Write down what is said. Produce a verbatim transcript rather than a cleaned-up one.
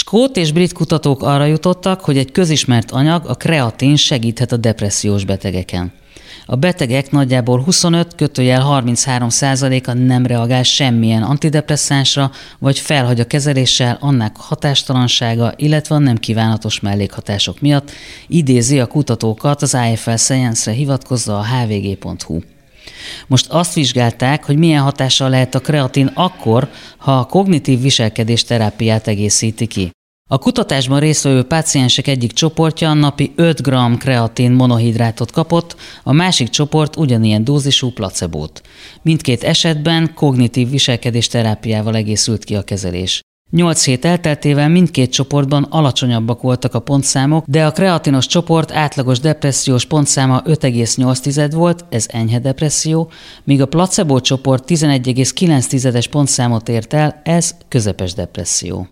Skót és brit kutatók arra jutottak, hogy egy közismert anyag, a kreatin segíthet a depressziós betegeken. A betegek nagyjából huszonöt harminchárom százaléka nem reagál semmilyen antidepresszánsra, vagy felhagy a kezeléssel annak hatástalansága, illetve a nem kívánatos mellékhatások miatt, idézi a kutatókat az i ef el Science-re hivatkozva a há vé gé pont hú. Most azt vizsgálták, hogy milyen hatással lehet a kreatin akkor, ha a kognitív viselkedés terápiát egészíti ki. A kutatásban résztvevő páciensek egyik csoportja napi öt gramm kreatin monohidrátot kapott, a másik csoport ugyanilyen dózisú placebót. Mindkét esetben kognitív viselkedés terápiával egészült ki a kezelés. Nyolc hét elteltével mindkét csoportban alacsonyabbak voltak a pontszámok, de a kreatinos csoport átlagos depressziós pontszáma öt egész nyolc volt, ez enyhe depresszió, míg a placebo csoport tizenegy egész kilenc pontszámot ért el, ez közepes depresszió.